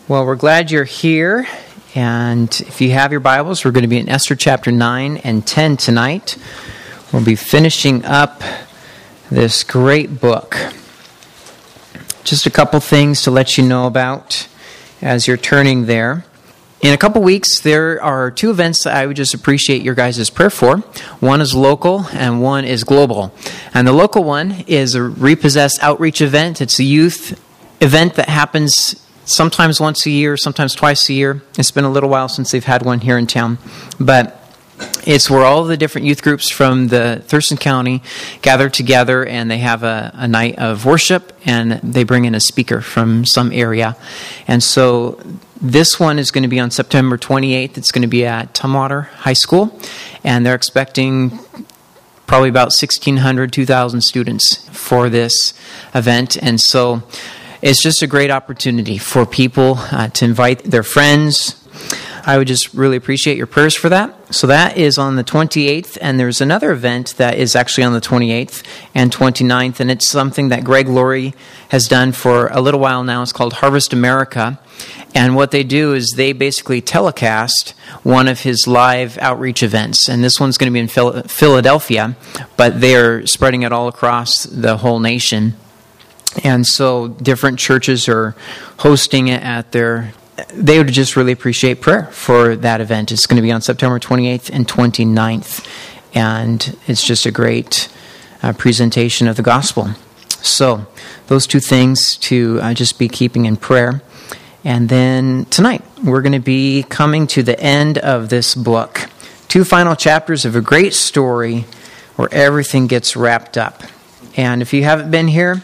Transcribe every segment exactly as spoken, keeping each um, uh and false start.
Well, we're glad you're here, and if you have your Bibles, we're going to be in Esther chapter nine and ten tonight. We'll be finishing up this great book. Just a couple things to let you know about as you're turning there. In a couple weeks, there are two events that I would just appreciate your guys' prayer for. One is local and one is global. And the local one is a Repossessed outreach event. It's a youth event that happens sometimes once a year, sometimes twice a year. It's been a little while since they've had one here in town. But it's where all the different youth groups from the Thurston County gather together, and they have a, a night of worship, and they bring in a speaker from some area. And so this one is going to be on September twenty-eighth. It's going to be at Tumwater High School, and they're expecting probably about sixteen hundred, two thousand students for this event. And so it's just a great opportunity for people uh, to invite their friends. I would just really appreciate your prayers for that. So that is on the twenty-eighth, and there's another event that is actually on the twenty-eighth and twenty-ninth, and it's something that Greg Laurie has done for a little while now. It's called Harvest America, and what they do is they basically telecast one of his live outreach events, and this one's going to be in Phil- Philadelphia, but they're spreading it all across the whole nation. And so different churches are hosting it at their... They would just really appreciate prayer for that event. It's going to be on September twenty-eighth and twenty-ninth. And it's just a great uh, presentation of the gospel. So those two things to uh, just be keeping in prayer. And then tonight, we're going to be coming to the end of this book. Two final chapters of a great story where everything gets wrapped up. And if you haven't been here,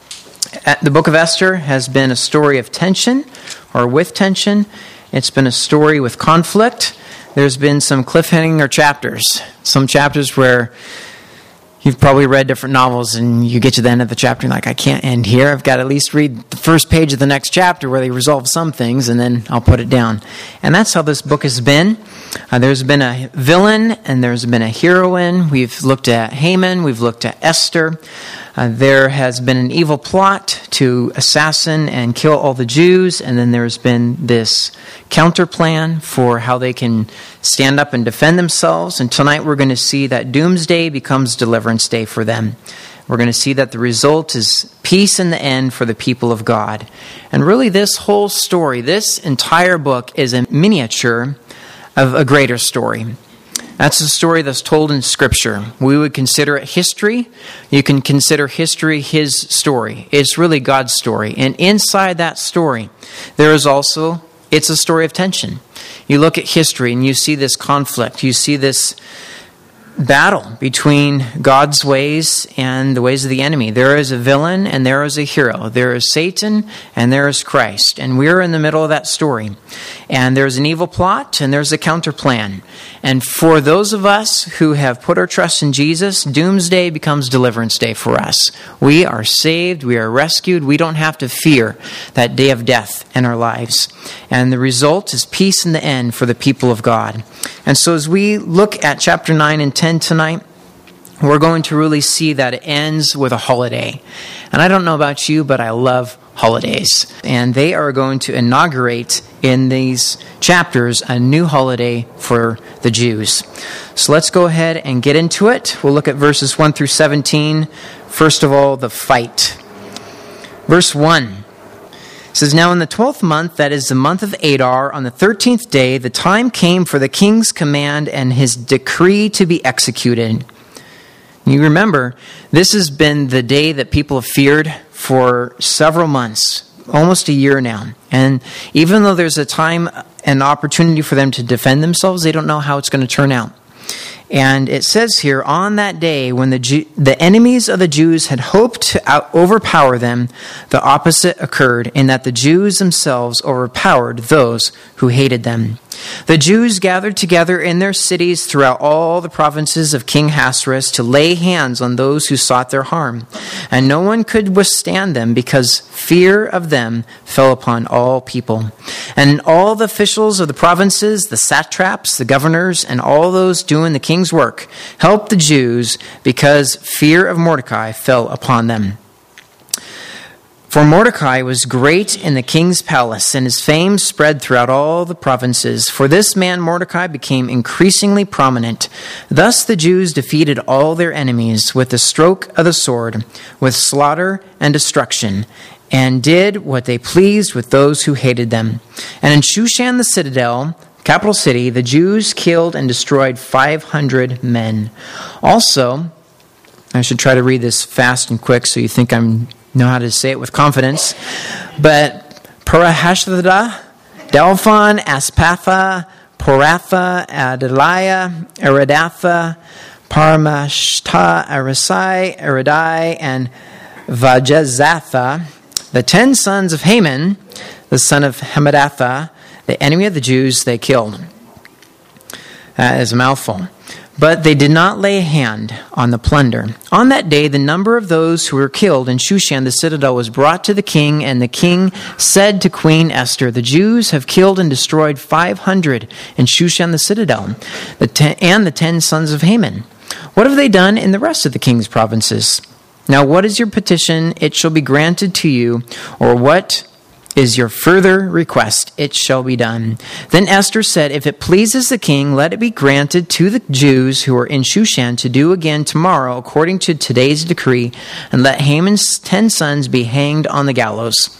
the book of Esther has been a story of tension, or with tension. It's been a story with conflict. There's been some cliffhanger chapters. Some chapters where you've probably read different novels and you get to the end of the chapter and like, I can't end here. I've got to at least read the first page of the next chapter where they resolve some things, and then I'll put it down. And that's how this book has been. Uh, there's been a villain and there's been a heroine. We've looked at Haman. We've looked at Esther. Uh, there has been an evil plot to assassin and kill all the Jews, and then there's been this counter plan for how they can stand up and defend themselves. And tonight we're going to see that doomsday becomes deliverance day for them. We're going to see that the result is peace in the end for the people of God. And really this whole story, this entire book is a miniature of a greater story. That's a story that's told in Scripture. We would consider it history. You can consider history his story. It's really God's story. And inside that story, there is also, it's a story of tension. You look at history and you see this conflict. You see this battle between God's ways and the ways of the enemy. There is a villain and there is a hero. There is Satan and there is Christ. And we're in the middle of that story. And there's an evil plot and there's a counter plan. And for those of us who have put our trust in Jesus, doomsday becomes deliverance day for us. We are saved. We are rescued. We don't have to fear that day of death in our lives. And the result is peace in the end for the people of God. And so as we look at chapter nine and ten tonight, we're going to really see that it ends with a holiday. And I don't know about you, but I love holidays. And they are going to inaugurate in these chapters a new holiday for the Jews. So let's go ahead and get into it. We'll look at verses one through seventeen. First of all, the fight. Verse one. It says, Now in the twelfth month, that is the month of Adar, on the thirteenth day, the time came for the king's command and his decree to be executed. You remember, this has been the day that people have feared for several months, almost a year now. And even though there's a time and opportunity for them to defend themselves, they don't know how it's going to turn out. And it says here, on that day when the Jew, the enemies of the Jews had hoped to out, overpower them, the opposite occurred in that the Jews themselves overpowered those who hated them. The Jews gathered together in their cities throughout all the provinces of King Ahasuerus to lay hands on those who sought their harm. And no one could withstand them because fear of them fell upon all people. And all the officials of the provinces, the satraps, the governors, and all those doing the king's work helped the Jews because fear of Mordecai fell upon them. For Mordecai was great in the king's palace, and his fame spread throughout all the provinces. For this man Mordecai became increasingly prominent. Thus the Jews defeated all their enemies with the stroke of the sword, with slaughter and destruction, and did what they pleased with those who hated them. And in Shushan the citadel, capital city, the Jews killed and destroyed five hundred men. Also, I should try to read this fast and quick so you think I'm know how to say it with confidence. But Parahashthada, Delphon, Aspatha, Poratha, Adaliah, Aridatha, Paramashta, Arisai, Aridai, and Vajezatha, the ten sons of Haman, the son of Hamadatha, the enemy of the Jews, they killed. That is a mouthful. But they did not lay a hand on the plunder. On that day, the number of those who were killed in Shushan the citadel was brought to the king, and the king said to Queen Esther, "The Jews have killed and destroyed five hundred in Shushan the citadel, the ten, and the ten sons of Haman. What have they done in the rest of the king's provinces? Now what is your petition? It shall be granted to you, or what is your further request? It shall be done." Then Esther said, "If it pleases the king, let it be granted to the Jews who are in Shushan to do again tomorrow according to today's decree, and let Haman's ten sons be hanged on the gallows."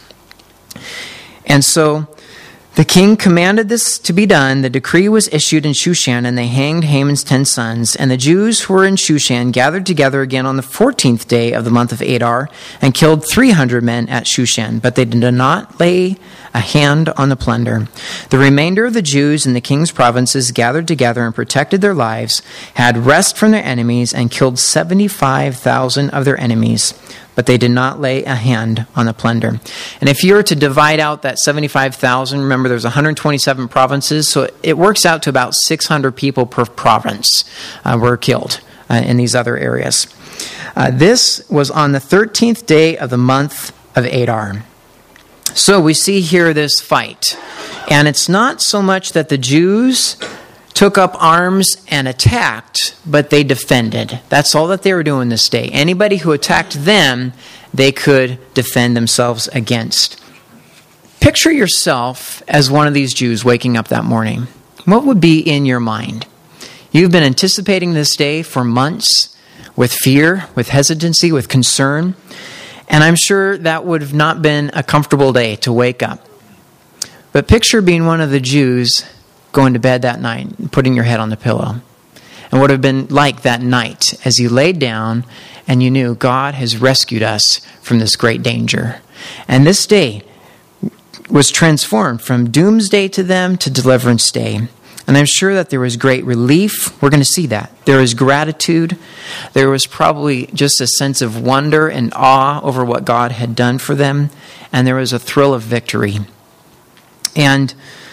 And so the king commanded this to be done. The decree was issued in Shushan, and they hanged Haman's ten sons. And the Jews who were in Shushan gathered together again on the fourteenth day of the month of Adar, and killed three hundred men at Shushan. But they did not lay a hand on the plunder. The remainder of the Jews in the king's provinces gathered together and protected their lives, had rest from their enemies, and killed seventy-five thousand of their enemies. But they did not lay a hand on the plunder. And if you were to divide out that seventy-five thousand, remember there's one hundred twenty-seven provinces, so it works out to about six hundred people per province uh, were killed uh, in these other areas. Uh, this was on the thirteenth day of the month of Adar. So we see here this fight. And it's not so much that the Jews took up arms and attacked, but they defended. That's all that they were doing this day. Anybody who attacked them, they could defend themselves against. Picture yourself as one of these Jews waking up that morning. What would be in your mind? You've been anticipating this day for months with fear, with hesitancy, with concern, and I'm sure that would have not been a comfortable day to wake up. But picture being one of the Jews going to bed that night and putting your head on the pillow. And what would have been like that night as you laid down and you knew God has rescued us from this great danger. And this day was transformed from doomsday to them to deliverance day. And I'm sure that there was great relief. We're going to see that. There was gratitude. There was probably just a sense of wonder and awe over what God had done for them. And there was a thrill of victory. And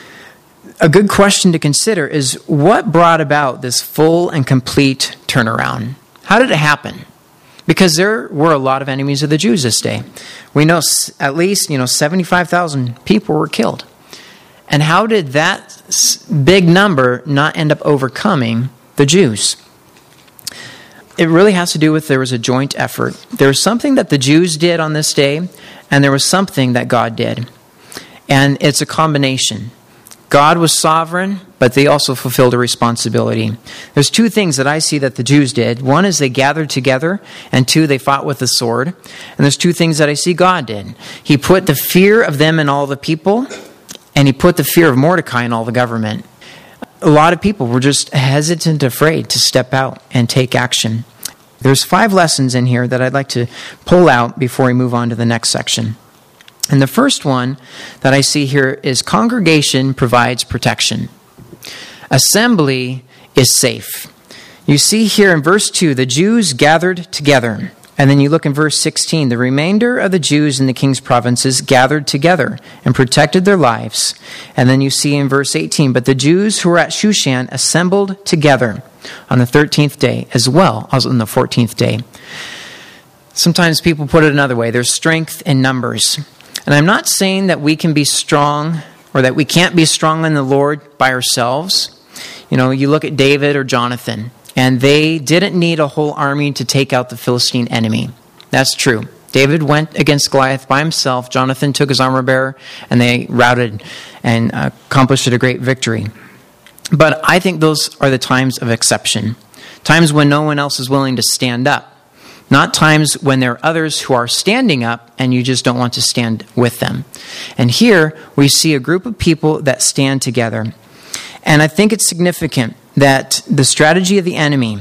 a good question to consider is, what brought about this full and complete turnaround? How did it happen? Because there were a lot of enemies of the Jews this day. We know at least, you know, seventy-five thousand people were killed. And how did that big number not end up overcoming the Jews? It really has to do with there was a joint effort. There was something that the Jews did on this day, and there was something that God did. And it's a combination. God was sovereign, but they also fulfilled a responsibility. There's two things that I see that the Jews did. One is they gathered together, and two, they fought with the sword. And there's two things that I see God did. He put the fear of them in all the people, and he put the fear of Mordecai in all the government. A lot of people were just hesitant, afraid to step out and take action. There's five lessons in here that I'd like to pull out before we move on to the next section. And the first one that I see here is congregation provides protection. Assembly is safe. You see here in verse two, the Jews gathered together. And then you look in verse sixteen, the remainder of the Jews in the king's provinces gathered together and protected their lives. And then you see in verse eighteen, but the Jews who were at Shushan assembled together on the thirteenth day as well as on the fourteenth day. Sometimes people put it another way. There's strength in numbers. And I'm not saying that we can be strong or that we can't be strong in the Lord by ourselves. You know, you look at David or Jonathan, and they didn't need a whole army to take out the Philistine enemy. That's true. David went against Goliath by himself. Jonathan took his armor bearer, and they routed and uh, accomplished a great victory. But I think those are the times of exception. Times when no one else is willing to stand up. Not times when there are others who are standing up and you just don't want to stand with them. And here we see a group of people that stand together. And I think it's significant that the strategy of the enemy,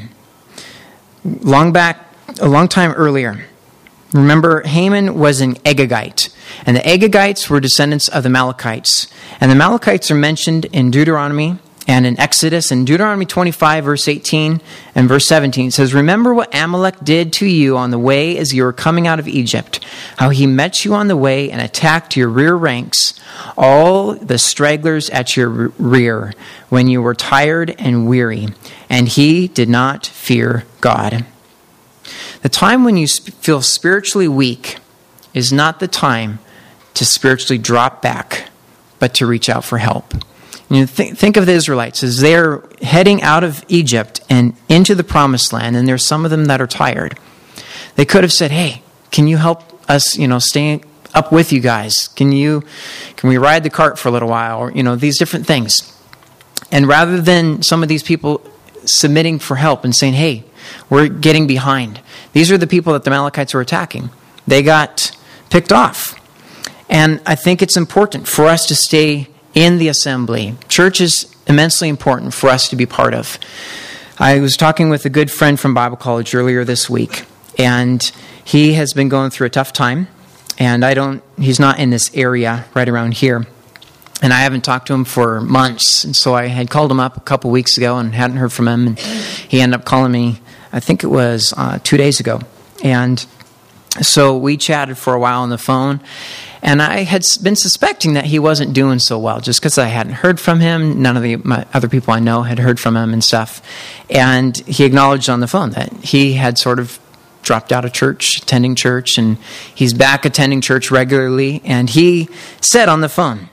long back, a long time earlier, remember Haman was an Agagite. And the Agagites were descendants of the Amalekites. And the Amalekites are mentioned in Deuteronomy and in Exodus. In Deuteronomy twenty-five, verse eighteen and verse seventeen, it says, "Remember what Amalek did to you on the way as you were coming out of Egypt, how he met you on the way and attacked your rear ranks, all the stragglers at your rear, when you were tired and weary, and he did not fear God." The time when you feel spiritually weak is not the time to spiritually drop back, but to reach out for help. You know, think, think of the Israelites as they're heading out of Egypt and into the promised land, and there's some of them that are tired. They could have said, "Hey, can you help us, you know, stay up with you guys? Can you, can we ride the cart for a little while?" Or, you know, these different things. And rather than some of these people submitting for help and saying, "Hey, we're getting behind," these are the people that the Amalekites were attacking. They got picked off. And I think it's important for us to stay in the assembly. Church is immensely important for us to be part of. I was talking with a good friend from Bible college earlier this week, and he has been going through a tough time, and I don't, he's not in this area right around here, and I haven't talked to him for months, and so I had called him up a couple weeks ago and hadn't heard from him, and he ended up calling me, I think it was uh, two days ago, and so we chatted for a while on the phone. And I had been suspecting that he wasn't doing so well, just because I hadn't heard from him. None of the my other people I know had heard from him and stuff. And he acknowledged on the phone that he had sort of dropped out of church, attending church, and he's back attending church regularly. And he said on the phone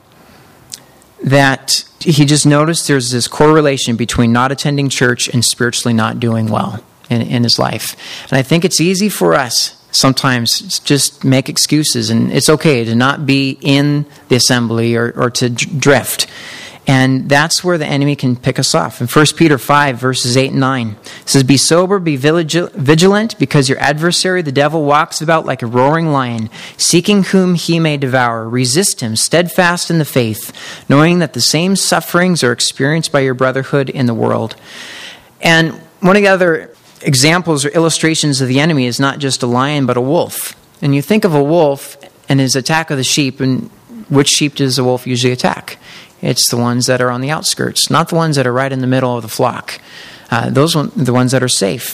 that he just noticed there's this correlation between not attending church and spiritually not doing well in, in his life. And I think it's easy for us sometimes just make excuses, and it's okay to not be in the assembly or, or to drift. And that's where the enemy can pick us off. In First Peter five, verses eight and nine, it says, "Be sober, be vigilant, because your adversary, the devil, walks about like a roaring lion, seeking whom he may devour. Resist him, steadfast in the faith, knowing that the same sufferings are experienced by your brotherhood in the world." And one of the other examples or illustrations of the enemy is not just a lion, but a wolf. And you think of a wolf and his attack of the sheep, and which sheep does a wolf usually attack? It's the ones that are on the outskirts, not the ones that are right in the middle of the flock. Uh, those are the ones that are safe.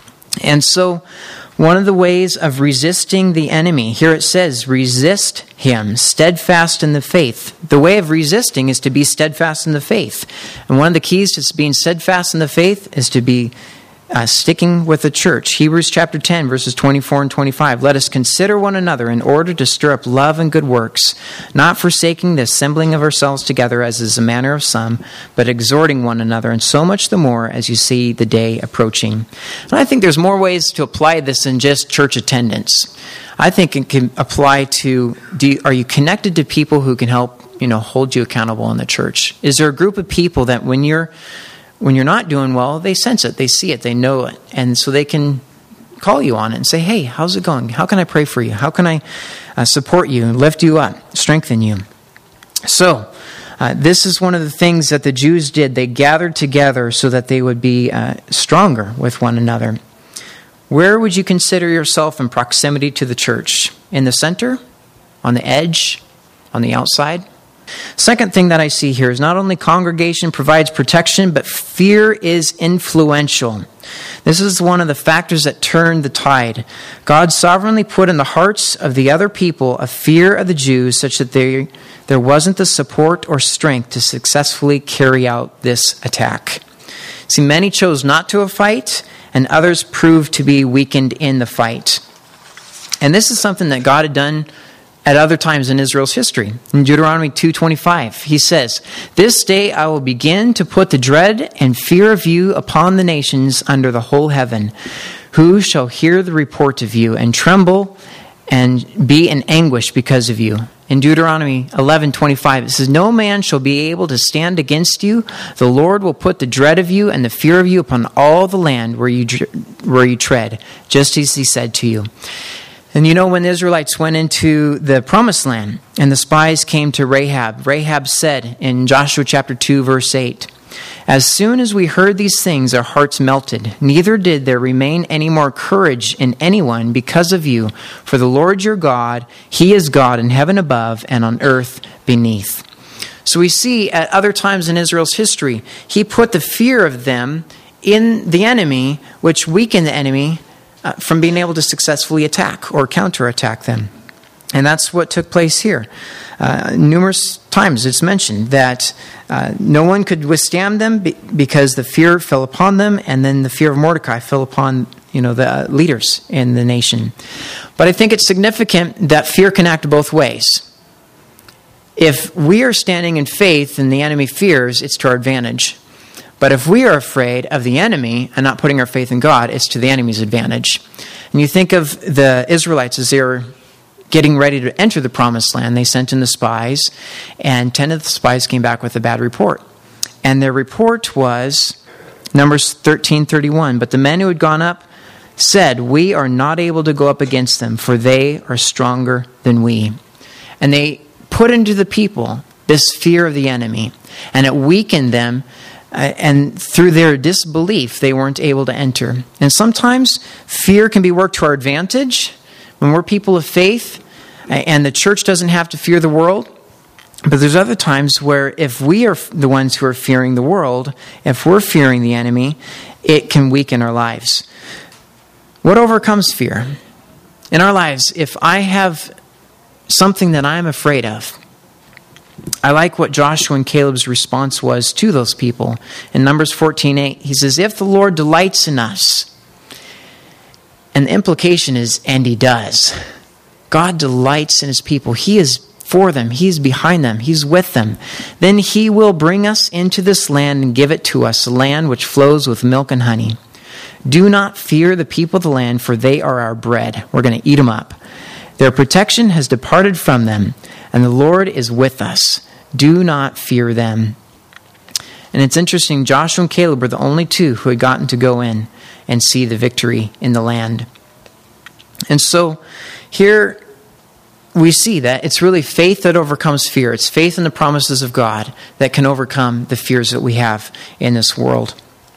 And so one of the ways of resisting the enemy, here it says, resist him, steadfast in the faith. The way of resisting is to be steadfast in the faith. And one of the keys to being steadfast in the faith is to be Uh, sticking with the church. Hebrews chapter ten, verses twenty-four and twenty-five. "Let us consider one another in order to stir up love and good works, not forsaking the assembling of ourselves together as is the manner of some, but exhorting one another, and so much the more as you see the day approaching." And I think there's more ways to apply this than just church attendance. I think it can apply to, do you, are you connected to people who can help, you know, hold you accountable in the church? Is there a group of people that when you're When you're not doing well, they sense it, they see it, they know it. And so they can call you on it and say, "Hey, how's it going? How can I pray for you? How can I uh, support you and lift you up, strengthen you?" So, uh, this is one of the things that the Jews did. They gathered together so that they would be uh, stronger with one another. Where would you consider yourself in proximity to the church? In the center? On the edge? On the outside? Second thing that I see here is not only congregation provides protection, but fear is influential. This is one of the factors that turned the tide. God sovereignly put in the hearts of the other people a fear of the Jews such that they, there wasn't the support or strength to successfully carry out this attack. See, many chose not to fight, and others proved to be weakened in the fight. And this is something that God had done at other times in Israel's history. In Deuteronomy two twenty-five, he says, "This day I will begin to put the dread and fear of you upon the nations under the whole heaven, who shall hear the report of you and tremble and be in anguish because of you. In Deuteronomy eleven twenty-five, it says, no man shall be able to stand against you. The Lord will put the dread of you and the fear of you upon all the land where you where you tread, just as he said to you. And you know, when the Israelites went into the promised land and the spies came to Rahab, Rahab said in Joshua chapter two, verse eight, as soon as we heard these things, our hearts melted. Neither did there remain any more courage in anyone because of you. For the Lord your God, he is God in heaven above and on earth beneath. So we see at other times in Israel's history, he put the fear of them in the enemy, which weakened the enemy uh, from being able to successfully attack or counterattack them. And that's what took place here. Uh, numerous times it's mentioned that uh, no one could withstand them be- because the fear fell upon them, and then the fear of Mordecai fell upon, you know, the leaders in the nation. But I think it's significant that fear can act both ways. If we are standing in faith and the enemy fears, it's to our advantage. But if we are afraid of the enemy and not putting our faith in God, it's to the enemy's advantage. And you think of the Israelites as they were getting ready to enter the promised land. They sent in the spies, and ten of the spies came back with a bad report. And their report was, Numbers thirteen thirty-one, but the men who had gone up said, we are not able to go up against them, for they are stronger than we. And they put into the people this fear of the enemy, and it weakened them, uh, and through their disbelief, they weren't able to enter. And sometimes fear can be worked to our advantage, when we're people of faith and the church doesn't have to fear the world. But there's other times where if we are the ones who are fearing the world, if we're fearing the enemy, it can weaken our lives. What overcomes fear? In our lives, if I have something that I'm afraid of, I like what Joshua and Caleb's response was to those people. In Numbers fourteen eight, he says, if the Lord delights in us, and the implication is, and he does. God delights in his people. He is for them. He's behind them. He's with them. Then he will bring us into this land and give it to us, a land which flows with milk and honey. Do not fear the people of the land, for they are our bread. We're going to eat them up. Their protection has departed from them, and the Lord is with us. Do not fear them. And it's interesting, Joshua and Caleb were the only two who had gotten to go in and see the victory in the land. And so here we see that it's really faith that overcomes fear. It's faith in the promises of God that can overcome the fears that we have in this world.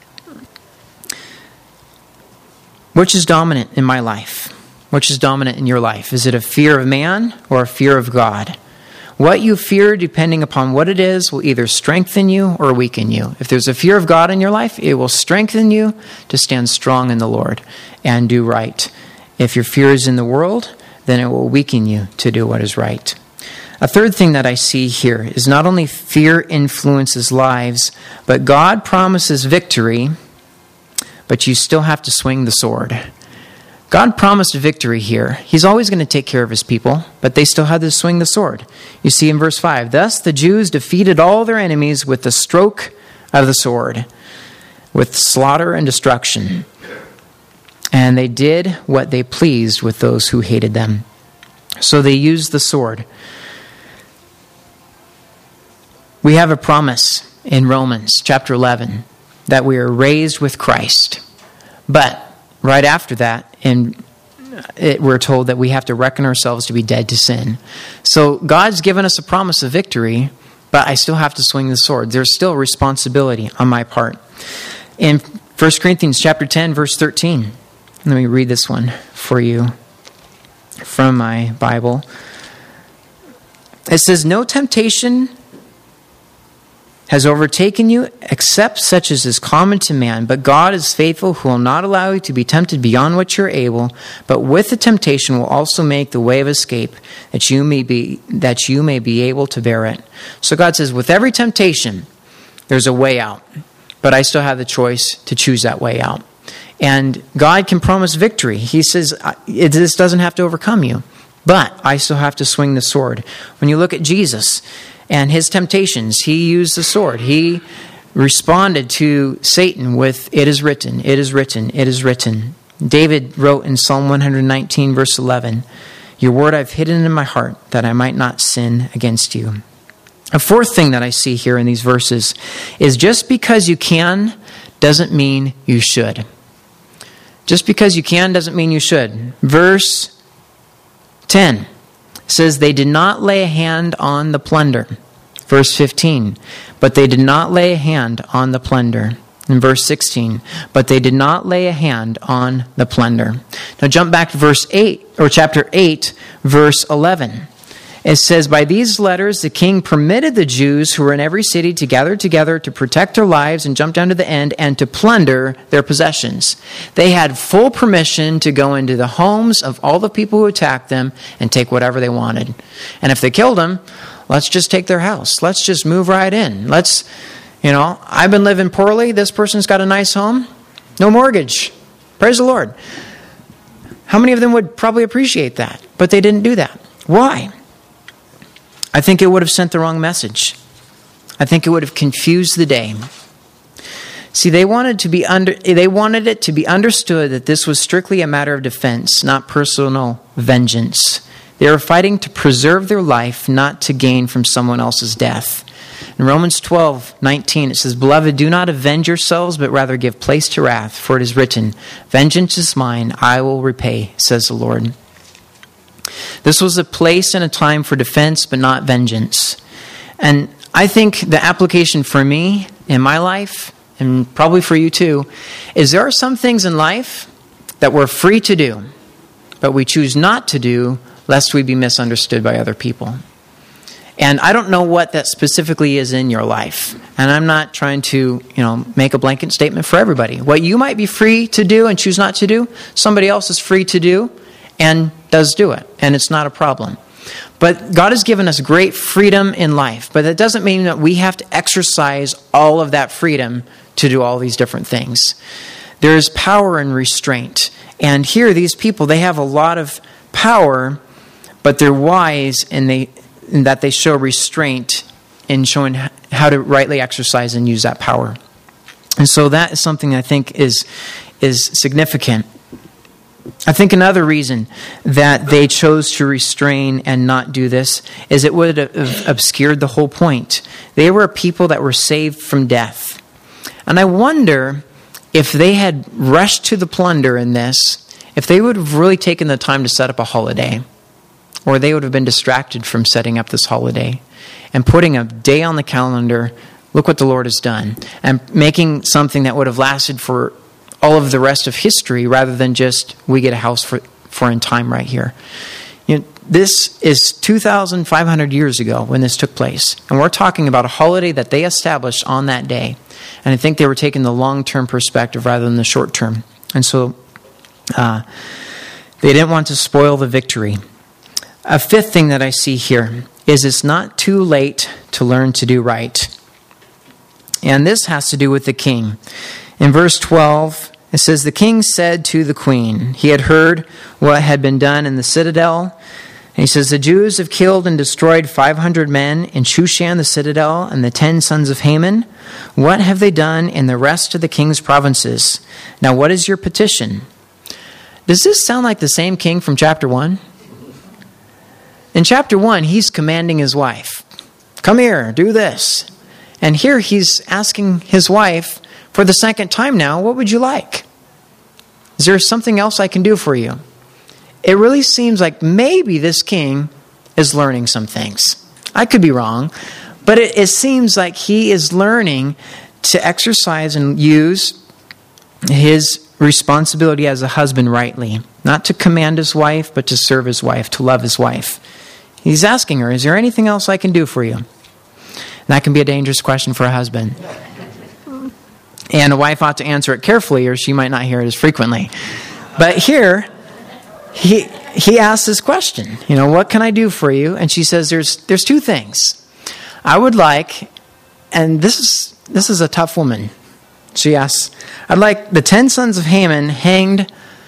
Which is dominant in my life? Which is dominant in your life? Is it a fear of man or a fear of God? What you fear, depending upon what it is, will either strengthen you or weaken you. If there's a fear of God in your life, it will strengthen you to stand strong in the Lord and do right. If your fear is in the world, then it will weaken you to do what is right. A third thing that I see here is not only fear influences lives, but God promises victory, but you still have to swing the sword. God promised victory here. He's always going to take care of his people, but they still had to swing the sword. You see in verse five, thus the Jews defeated all their enemies with the stroke of the sword, with slaughter and destruction. And they did what they pleased with those who hated them. So they used the sword. We have a promise in Romans chapter eleven that we are raised with Christ. But right after that, and it, we're told that we have to reckon ourselves to be dead to sin. So God's given us a promise of victory, but I still have to swing the sword. There's still responsibility on my part. In First Corinthians chapter ten, verse thirteen, let me read this one for you from my Bible. It says, no temptation has overtaken you except such as is common to man. But God is faithful, who will not allow you to be tempted beyond what you're able, but with the temptation will also make the way of escape, that you may be that you may be able to bear it. So God says, with every temptation, there's a way out. But I still have the choice to choose that way out. And God can promise victory. He says, this doesn't have to overcome you. But I still have to swing the sword. When you look at Jesus and his temptations, he used the sword. He responded to Satan with, it is written, it is written, it is written. David wrote in Psalm one nineteen, verse eleven, Your word I've hidden in my heart, that I might not sin against you. A fourth thing that I see here in these verses is just because you can doesn't mean you should. Just because you can doesn't mean you should. Verse ten says, they did not lay a hand on the plunder. Verse fifteen, but they did not lay a hand on the plunder. In verse sixteen, but they did not lay a hand on the plunder. Now jump back to verse eight, or chapter eight, verse eleven. It says, by these letters the king permitted the Jews who were in every city to gather together to protect their lives and jump down to the end and to plunder their possessions. They had full permission to go into the homes of all the people who attacked them and take whatever they wanted. And if they killed them, let's just take their house. Let's just move right in. Let's, you know, I've been living poorly. This person's got a nice home. No mortgage. Praise the Lord. How many of them would probably appreciate that? But they didn't do that. Why? I think it would have sent the wrong message. I think it would have confused the day. See, they wanted to be under they wanted it to be understood that this was strictly a matter of defense, not personal vengeance. They were fighting to preserve their life, not to gain from someone else's death. In Romans twelve nineteen, it says, beloved, do not avenge yourselves, but rather give place to wrath, for it is written, vengeance is mine, I will repay, says the Lord. This was a place and a time for defense, but not vengeance. And I think the application for me in my life, and probably for you too, is there are some things in life that we're free to do, but we choose not to do lest we be misunderstood by other people. And I don't know what that specifically is in your life. And I'm not trying to, you know, make a blanket statement for everybody. What you might be free to do and choose not to do, somebody else is free to do and does do it, and it's not a problem. But God has given us great freedom in life, but that doesn't mean that we have to exercise all of that freedom to do all these different things. There is power in restraint, and here these people, they have a lot of power, but they're wise in, they, in that they show restraint in showing how to rightly exercise and use that power. And so that is something I think is, is significant. I think another reason that they chose to restrain and not do this is it would have obscured the whole point. They were a people that were saved from death. And I wonder if they had rushed to the plunder in this, if they would have really taken the time to set up a holiday, or they would have been distracted from setting up this holiday and putting a day on the calendar, look what the Lord has done, and making something that would have lasted for all of the rest of history rather than just we get a house for, for in time right here. You know, this is two thousand five hundred years ago when this took place. And we're talking about a holiday that they established on that day. And I think they were taking the long-term perspective rather than the short-term. And so uh, they didn't want to spoil the victory. A fifth thing that I see here is it's not too late to learn to do right. And this has to do with the king. In verse twelve, it says, the king said to the queen, he had heard what had been done in the citadel. And he says, the Jews have killed and destroyed five hundred men in Shushan, the citadel, and the ten sons of Haman. What have they done in the rest of the king's provinces? Now, what is your petition? Does this sound like the same king from chapter one? In chapter one, he's commanding his wife, come here, do this. And here he's asking his wife, for the second time now, what would you like? Is there something else I can do for you? It really seems like maybe this king is learning some things. I could be wrong, but it, it seems like he is learning to exercise and use his responsibility as a husband rightly. Not to command his wife, but to serve his wife, to love his wife. He's asking her, is there anything else I can do for you? And that can be a dangerous question for a husband. And a wife ought to answer it carefully, or she might not hear it as frequently. But here, he he asks this question, you know, what can I do for you? And she says, there's there's two things. I would like, and this is this is a tough woman. She asks, I'd like the ten sons of Haman hanged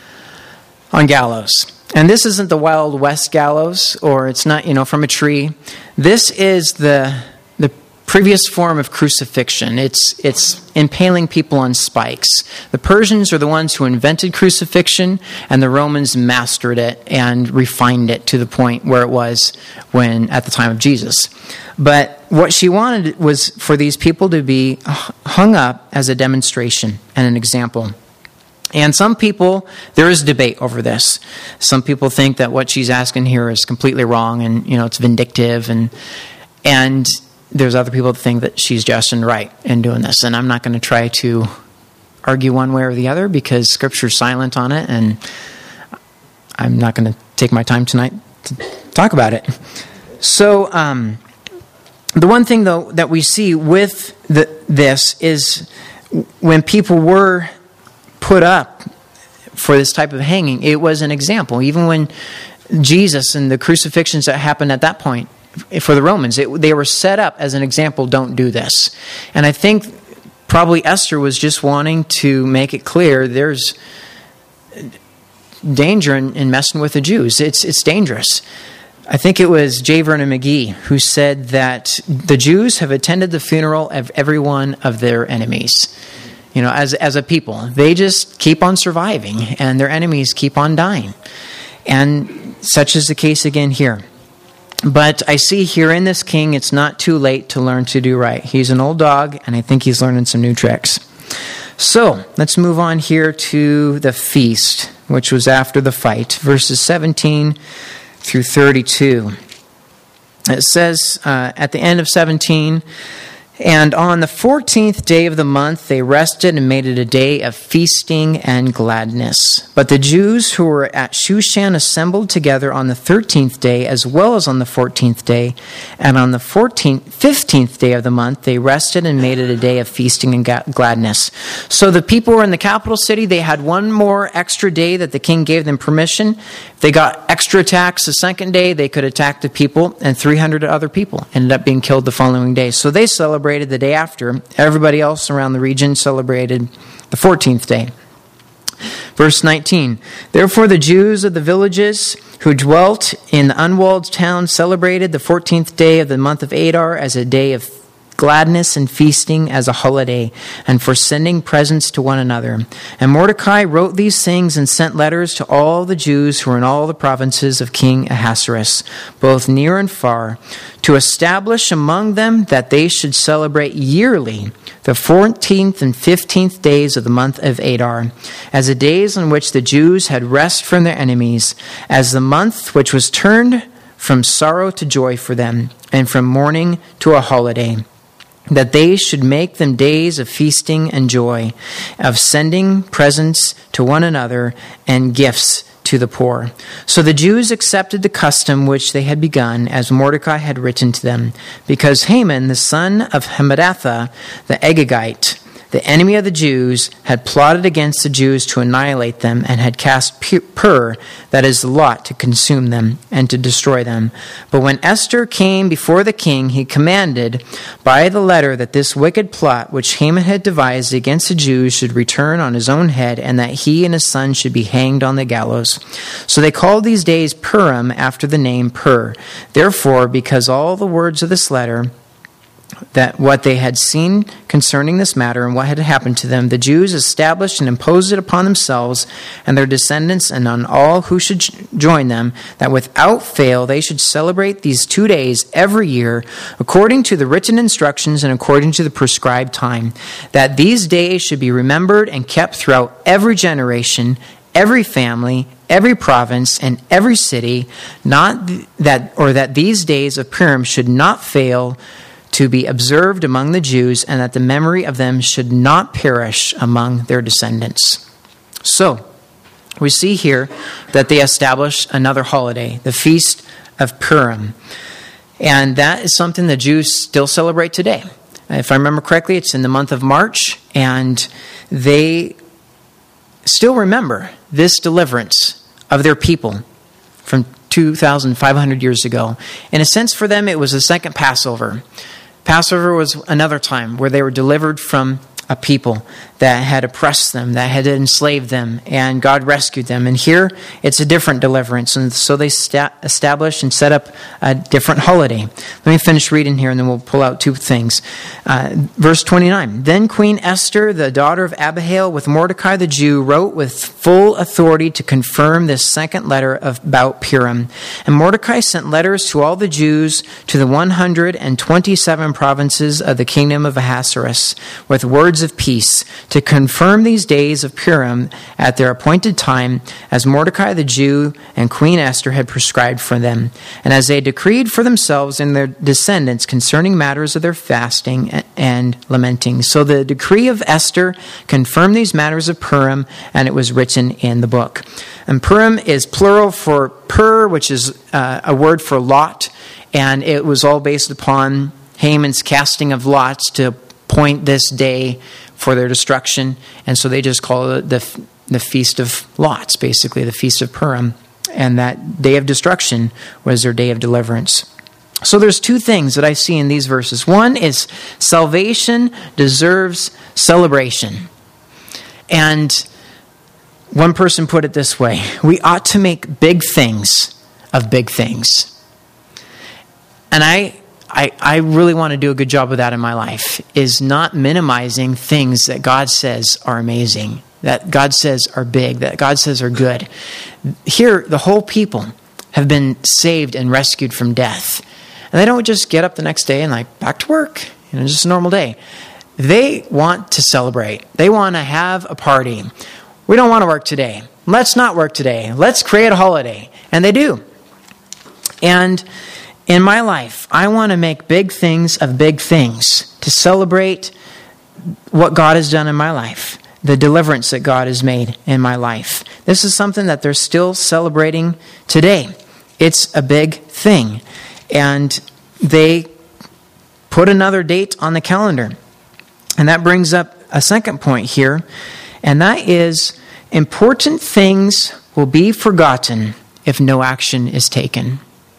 on gallows. And this isn't the Wild West gallows, or it's not, you know, from a tree. This is the the previous form of crucifixion. It's it's impaling people on spikes. The Persians are the ones who invented crucifixion, and the Romans mastered it and refined it to the point where it was when at the time of Jesus. But what she wanted was for these people to be hung up as a demonstration and an example. And some people, there is debate over this. Some people think that what she's asking here is completely wrong, and you know it's vindictive, and and there's other people that think that she's just and right in doing this. And I'm not going to try to argue one way or the other because Scripture's silent on it, and I'm not going to take my time tonight to talk about it. So um, the one thing, though, that we see with the, this is when people were put up for this type of hanging, it was an example. Even when Jesus and the crucifixions that happened at that point for the Romans, it, they were set up as an example, don't do this. And I think probably Esther was just wanting to make it clear there's danger in, in messing with the Jews. It's it's dangerous. I think it was J. Vernon McGee who said that the Jews have attended the funeral of every one of their enemies. You know, as as a people, they just keep on surviving, and their enemies keep on dying. And such is the case again here. But I see here in this king, it's not too late to learn to do right. He's an old dog, and I think he's learning some new tricks. So, let's move on here to the feast, which was after the fight, verses seventeen through thirty-two. It says uh, at the end of seventeen, "And on the fourteenth day of the month they rested and made it a day of feasting and gladness. But the Jews who were at Shushan assembled together on the thirteenth day as well as on the fourteenth day. And on the fourteenth, fifteenth day of the month they rested and made it a day of feasting and gladness." So the people were in the capital city. They had one more extra day that the king gave them permission. If they got extra attacks the second day, they could attack the people, and three hundred other people ended up being killed the following day. So they celebrated the day after. Everybody else around the region celebrated the fourteenth day. Verse nineteen, "Therefore the Jews of the villages who dwelt in the unwalled town celebrated the fourteenth day of the month of Adar as a day of gladness and feasting, as a holiday, and for sending presents to one another. And Mordecai wrote these things and sent letters to all the Jews who were in all the provinces of King Ahasuerus, both near and far, to establish among them that they should celebrate yearly the fourteenth and fifteenth days of the month of Adar, as the days on which the Jews had rest from their enemies, as the month which was turned from sorrow to joy for them, and from mourning to a holiday, that they should make them days of feasting and joy, of sending presents to one another and gifts to the poor. So the Jews accepted the custom which they had begun, as Mordecai had written to them, because Haman, the son of Hammedatha, the Agagite, the enemy of the Jews, had plotted against the Jews to annihilate them, and had cast pur, that is, the lot, to consume them and to destroy them. But when Esther came before the king, he commanded by the letter that this wicked plot which Haman had devised against the Jews should return on his own head, and that he and his son should be hanged on the gallows. So they called these days Purim, after the name Pur. Therefore, because all the words of this letter, that what they had seen concerning this matter and what had happened to them, the Jews established and imposed it upon themselves and their descendants and on all who should join them, that without fail they should celebrate these two days every year according to the written instructions and according to the prescribed time, that these days should be remembered and kept throughout every generation, every family, every province, and every city, not that or that these days of Purim should not fail to be observed among the Jews, and that the memory of them should not perish among their descendants." So, we see here that they established another holiday, the Feast of Purim. And that is something the Jews still celebrate today. If I remember correctly, it's in the month of March, and they still remember this deliverance of their people from two thousand five hundred years ago. In a sense, for them, it was the second Passover. Passover was another time where they were delivered from a people that had oppressed them, that had enslaved them, and God rescued them. And here, it's a different deliverance. And so they sta- established and set up a different holiday. Let me finish reading here, and then we'll pull out two things. Uh, verse twenty-nine. Then Queen Esther, the daughter of Abihail, with Mordecai the Jew, wrote with full authority to confirm this second letter about Purim. And Mordecai sent letters to all the Jews to the one hundred twenty-seven provinces of the kingdom of Ahasuerus with words of peace, to confirm these days of Purim at their appointed time, as Mordecai the Jew and Queen Esther had prescribed for them, and as they decreed for themselves and their descendants concerning matters of their fasting and lamenting. So the decree of Esther confirmed these matters of Purim, and it was written in the book. And Purim is plural for pur, which is uh, a word for lot, and it was all based upon Haman's casting of lots to point this day for their destruction, and so they just call it the the Feast of Lots, basically the Feast of Purim, and that day of destruction was their day of deliverance. So there's two things that I see in these verses. One is salvation deserves celebration, and one person put it this way: we ought to make big things of big things. And I I, I really want to do a good job of that in my life, is not minimizing things that God says are amazing, that God says are big, that God says are good. Here, the whole people have been saved and rescued from death. And they don't just get up the next day and like, back to work, you know, just a normal day. They want to celebrate. They want to have a party. We don't want to work today. Let's not work today. Let's create a holiday. And they do. And in my life, I want to make big things of big things to celebrate what God has done in my life, the deliverance that God has made in my life. This is something that they're still celebrating today. It's a big thing. And they put another date on the calendar. And that brings up a second point here, and that is important things will be forgotten if no action is taken.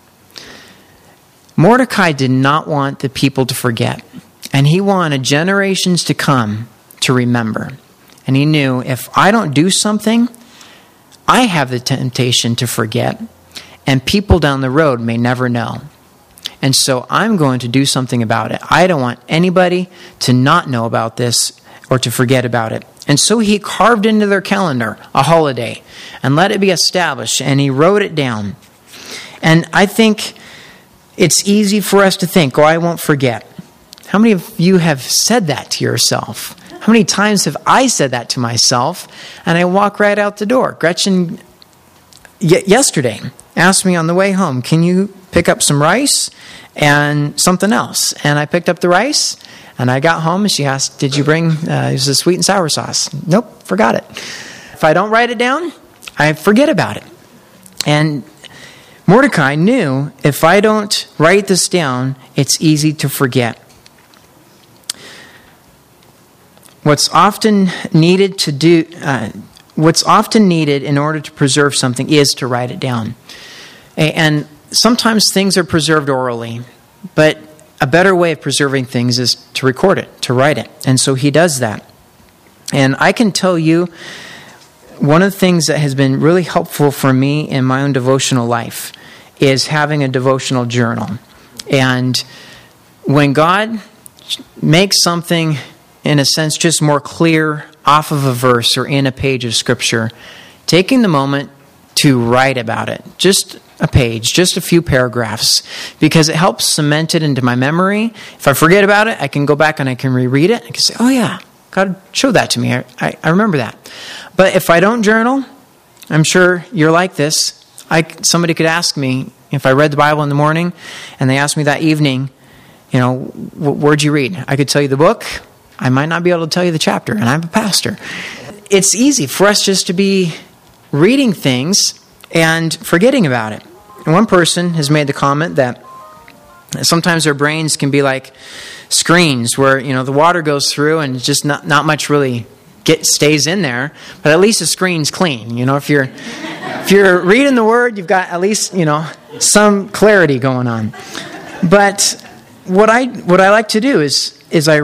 Mordecai did not want the people to forget, and he wanted generations to come to remember. And he knew, if I don't do something, I have the temptation to forget, and people down the road may never know. And so I'm going to do something about it. I don't want anybody to not know about this or to forget about it. And so he carved into their calendar a holiday and let it be established, and he wrote it down. And I think it's easy for us to think, oh, I won't forget. How many of you have said that to yourself? How many times have I said that to myself, and I walk right out the door? Gretchen, y- yesterday, asked me on the way home, can you pick up some rice and something else? And I picked up the rice, and I got home, and she asked, did you bring, uh, it was a sweet and sour sauce? Nope, forgot it. If I don't write it down, I forget about it. And Mordecai knew, if I don't write this down, it's easy to forget. What's often needed to do, uh, what's often needed in order to preserve something is to write it down. And sometimes things are preserved orally, but a better way of preserving things is to record it, to write it. And so he does that. And I can tell you, one of the things that has been really helpful for me in my own devotional life is having a devotional journal. And when God makes something, in a sense, just more clear off of a verse or in a page of Scripture, taking the moment to write about it, just a page, just a few paragraphs, because it helps cement it into my memory. If I forget about it, I can go back and I can reread it. I can say, oh yeah, God showed that to me. I, I, I remember that. But if I don't journal, I'm sure you're like this. I, somebody could ask me, if I read the Bible in the morning, and they asked me that evening, you know, where'd you read? I could tell you the book. I might not be able to tell you the chapter, and I'm a pastor. It's easy for us just to be reading things and forgetting about it. And one person has made the comment that sometimes our brains can be like screens where, you know, the water goes through and it's just not, not much really get stays in there, but at least the screen's clean. You know, if you're if you're reading the Word, you've got at least, you know, some clarity going on. But what I what I like to do is is I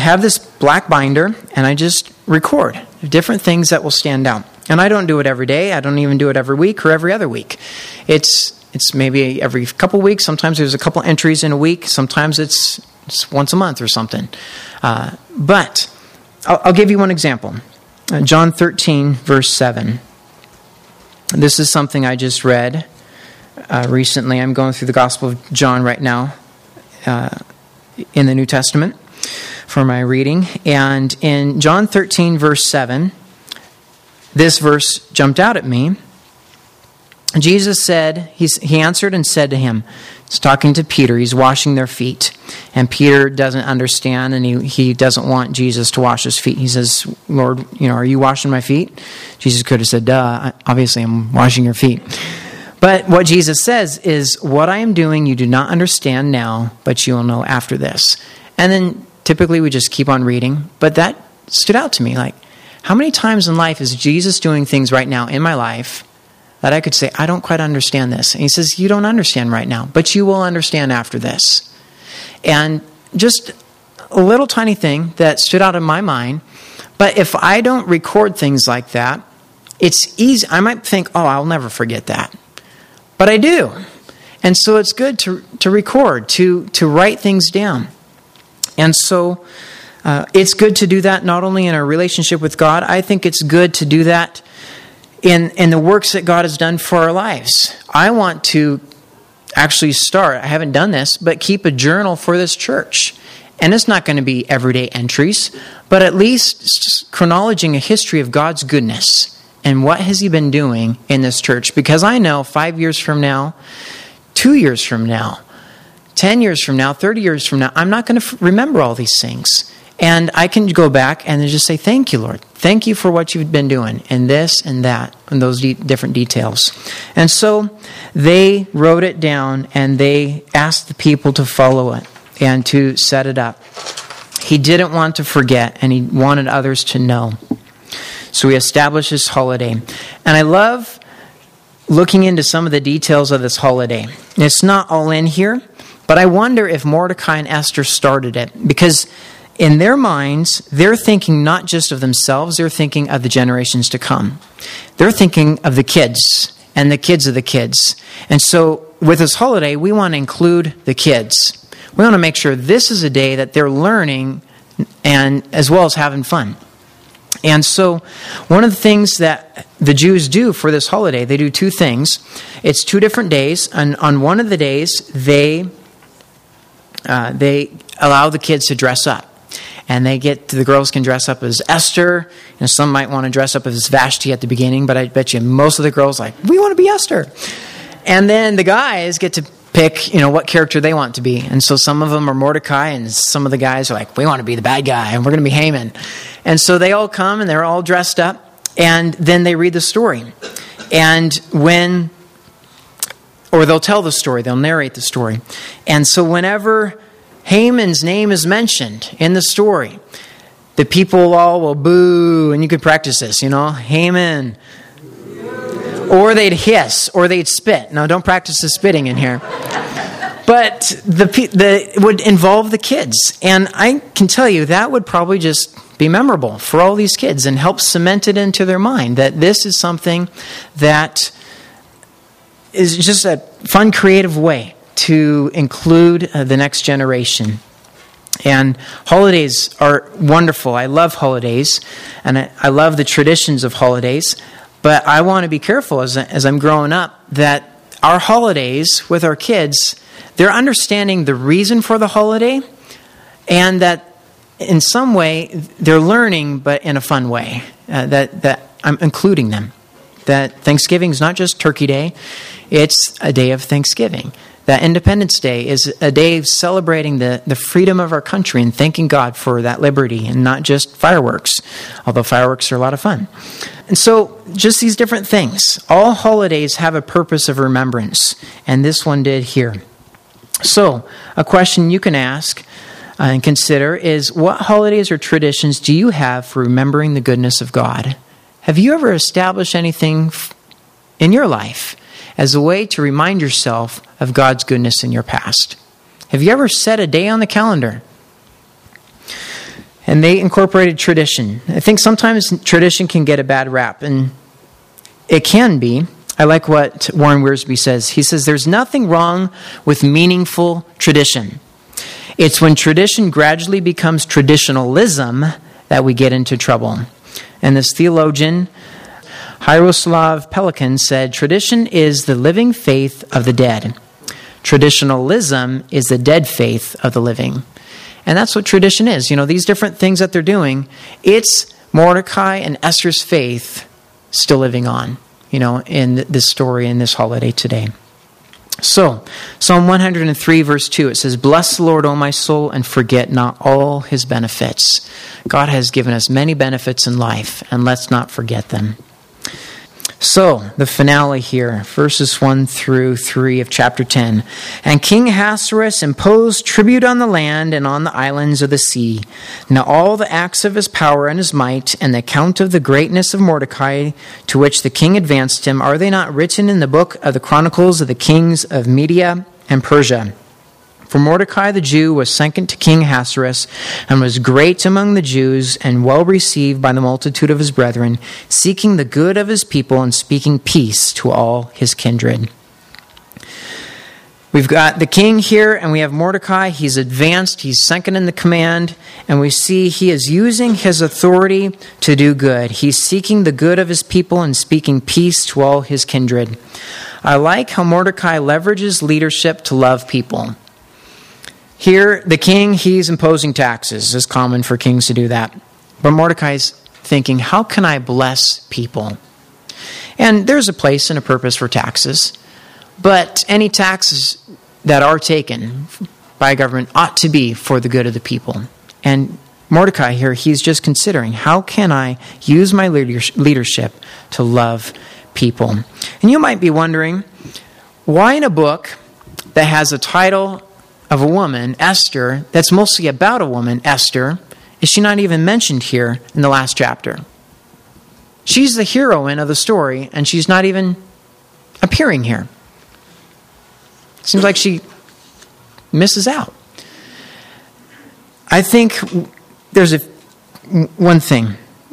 have this black binder, and I just record different things that will stand out. And I don't do it every day. I don't even do it every week or every other week. It's it's maybe every couple weeks. Sometimes there's a couple entries in a week. Sometimes it's, it's once a month or something. Uh, but I'll, I'll give you one example. Uh, John thirteen, verse seven. This is something I just read uh, recently. I'm going through the Gospel of John right now uh, in the New Testament for my reading. And in John thirteen, verse seven, this verse jumped out at me. Jesus said, he's, he answered and said to him, he's talking to Peter, he's washing their feet. And Peter doesn't understand, and he, he doesn't want Jesus to wash his feet. He says, Lord, you know, are you washing my feet? Jesus could have said, duh, obviously I'm washing your feet. But what Jesus says is, what I am doing you do not understand now, but you will know after this. And then typically we just keep on reading, but that stood out to me. Like, how many times in life is Jesus doing things right now in my life that I could say, I don't quite understand this. And he says, you don't understand right now, but you will understand after this. And just a little tiny thing that stood out in my mind. But if I don't record things like that, it's easy. I might think, oh, I'll never forget that. But I do. And so it's good to, to record, to, to write things down. And so uh, it's good to do that not only in our relationship with God. I think it's good to do that in, in the works that God has done for our lives. I want to actually start, I haven't done this, but keep a journal for this church. And it's not going to be everyday entries, but at least chronologizing a history of God's goodness and what has He been doing in this church. Because I know five years from now, two years from now, ten years from now, thirty years from now, I'm not going to remember all these things. And I can go back and just say, thank you, Lord. Thank you for what you've been doing in this and that and those de- different details. And so they wrote it down and they asked the people to follow it and to set it up. He didn't want to forget, and he wanted others to know. So he established this holiday. And I love looking into some of the details of this holiday. It's not all in here, but I wonder if Mordecai and Esther started it, because in their minds, they're thinking not just of themselves, they're thinking of the generations to come. They're thinking of the kids and the kids of the kids. And so with this holiday, we want to include the kids. We want to make sure this is a day that they're learning and as well as having fun. And so one of the things that the Jews do for this holiday, they do two things. It's two different days. And on one of the days, they uh, they allow the kids to dress up. And they get, the girls can dress up as Esther. You know, some might want to dress up as Vashti at the beginning, but I bet you most of the girls like, we want to be Esther. And then the guys get to pick, you know, what character they want to be. And so some of them are Mordecai, and some of the guys are like, we want to be the bad guy, and we're going to be Haman. And so they all come, and they're all dressed up, and then they read the story. And when, or they'll tell the story, they'll narrate the story. And so whenever Haman's name is mentioned in the story, the people all will boo, and you could practice this, you know, Haman. Or they'd hiss, or they'd spit. Now, don't practice the spitting in here. But the, the it would involve the kids. And I can tell you, that would probably just be memorable for all these kids and help cement it into their mind that this is something that is just a fun, creative way to include uh, the next generation. And holidays are wonderful. I love holidays, and I, I love the traditions of holidays. But I want to be careful as, as I'm growing up that our holidays with our kids, they're understanding the reason for the holiday, and that in some way they're learning, but in a fun way. Uh, that that I'm including them. That Thanksgiving is not just Turkey Day; it's a day of Thanksgiving. That Independence Day is a day of celebrating the, the freedom of our country and thanking God for that liberty, and not just fireworks, although fireworks are a lot of fun. And so just these different things. All holidays have a purpose of remembrance, and this one did here. So a question you can ask uh, and consider is, what holidays or traditions do you have for remembering the goodness of God? Have you ever established anything in your life as a way to remind yourself of God's goodness in your past? Have you ever set a day on the calendar? And they incorporated tradition. I think sometimes tradition can get a bad rap, and it can be. I like what Warren Wiersbe says. He says, there's nothing wrong with meaningful tradition. It's when tradition gradually becomes traditionalism that we get into trouble. And this theologian, Jaroslav Pelikan, said, tradition is the living faith of the dead. Traditionalism is the dead faith of the living. And that's what tradition is. You know, these different things that they're doing, it's Mordecai and Esther's faith still living on, you know, in this story, in this holiday today. So, Psalm one hundred three, verse two, it says, bless the Lord, O my soul, and forget not all his benefits. God has given us many benefits in life, and let's not forget them. So, the finale here, verses one through three of chapter ten. And King Ahasuerus imposed tribute on the land and on the islands of the sea. Now all the acts of his power and his might, and the account of the greatness of Mordecai, to which the king advanced him, are they not written in the book of the chronicles of the kings of Media and Persia? For Mordecai the Jew was second to King Ahasuerus, and was great among the Jews, and well received by the multitude of his brethren, seeking the good of his people, and speaking peace to all his kindred. We've got the king here, and we have Mordecai. He's advanced, he's second in the command, and we see he is using his authority to do good. He's seeking the good of his people and speaking peace to all his kindred. I like how Mordecai leverages leadership to love people. Here, the king, he's imposing taxes. It's common for kings to do that. But Mordecai's thinking, how can I bless people? And there's a place and a purpose for taxes. But any taxes that are taken by a government ought to be for the good of the people. And Mordecai here, he's just considering, how can I use my leadership to love people? And you might be wondering, why in a book that has a title of a woman, Esther, that's mostly about a woman, Esther, is she not even mentioned here in the last chapter? She's the heroine of the story, and she's not even appearing here. Seems like she misses out. I think there's a one thing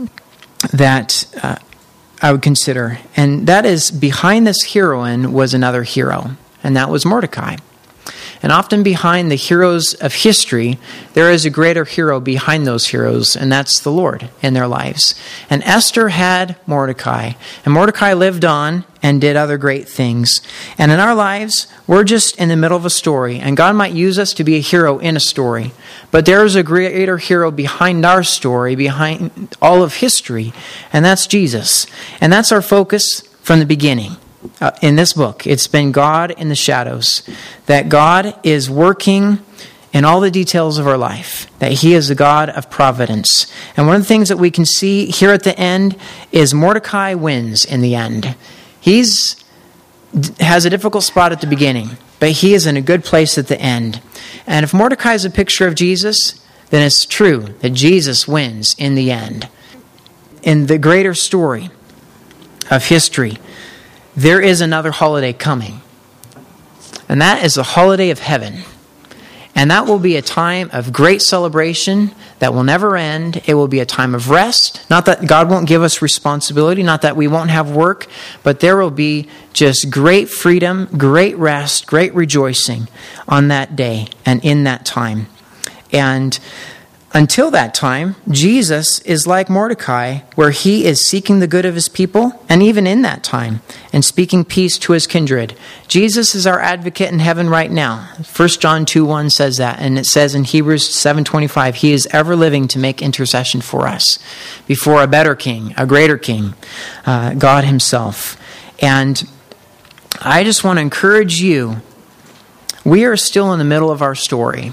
that uh, I would consider, and that is behind this heroine was another hero, and that was Mordecai. And often behind the heroes of history, there is a greater hero behind those heroes, and that's the Lord in their lives. And Esther had Mordecai, and Mordecai lived on and did other great things. And in our lives, we're just in the middle of a story, and God might use us to be a hero in a story. But there is a greater hero behind our story, behind all of history, and that's Jesus. And that's our focus from the beginning. Uh, in this book, it's been God in the shadows, that God is working in all the details of our life, that He is the God of providence. And one of the things that we can see here at the end is Mordecai wins in the end. He's has a difficult spot at the beginning, but he is in a good place at the end. And if Mordecai is a picture of Jesus, then it's true that Jesus wins in the end. In the greater story of history, there is another holiday coming. And that is the holiday of heaven. And that will be a time of great celebration that will never end. It will be a time of rest. Not that God won't give us responsibility, not that we won't have work, but there will be just great freedom, great rest, great rejoicing on that day and in that time. And until that time, Jesus is like Mordecai, where he is seeking the good of his people, and even in that time, and speaking peace to his kindred. Jesus is our advocate in heaven right now. First John two one says that, and it says in Hebrews seven twenty-five, he is ever living to make intercession for us before a better king, a greater king, uh, God himself. And I just want to encourage you, we are still in the middle of our story.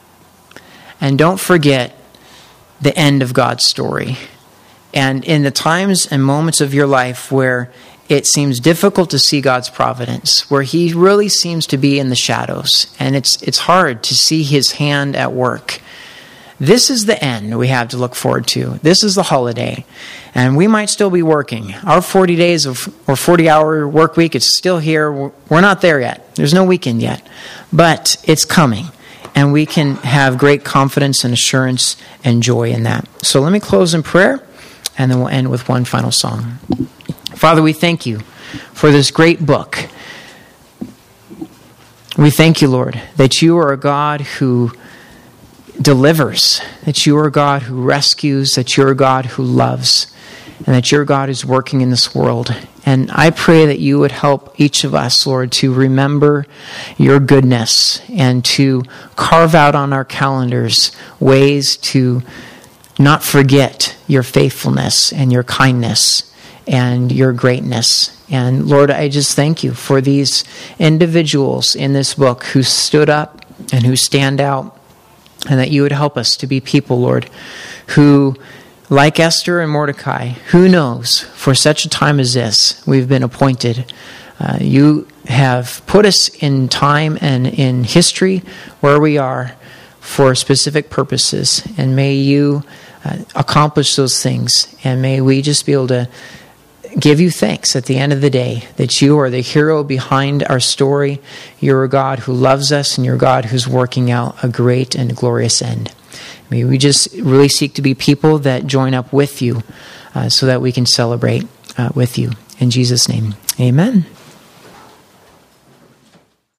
And don't forget the end of God's story. And in the times and moments of your life where it seems difficult to see God's providence, where He really seems to be in the shadows, and it's it's hard to see His hand at work, this is the end we have to look forward to. This is the holiday. And we might still be working. Our forty days of or forty-hour work week is still here. We're not there yet. There's no weekend yet. But it's coming. And we can have great confidence and assurance and joy in that. So let me close in prayer, and then we'll end with one final song. Father, we thank you for this great book. We thank you, Lord, that you are a God who delivers, that you are a God who rescues, that you're a God who loves, and that your God is working in this world. And I pray that you would help each of us, Lord, to remember your goodness and to carve out on our calendars ways to not forget your faithfulness and your kindness and your greatness. And Lord, I just thank you for these individuals in this book who stood up and who stand out, and that you would help us to be people, Lord, who, like Esther and Mordecai, who knows, for such a time as this, we've been appointed. Uh, you have put us in time and in history where we are for specific purposes. And may you uh, accomplish those things. And may we just be able to give you thanks at the end of the day that you are the hero behind our story. You're a God who loves us, and you're a God who's working out a great and glorious end. May we just really seek to be people that join up with you uh, so that we can celebrate uh, with you. In Jesus' name, amen.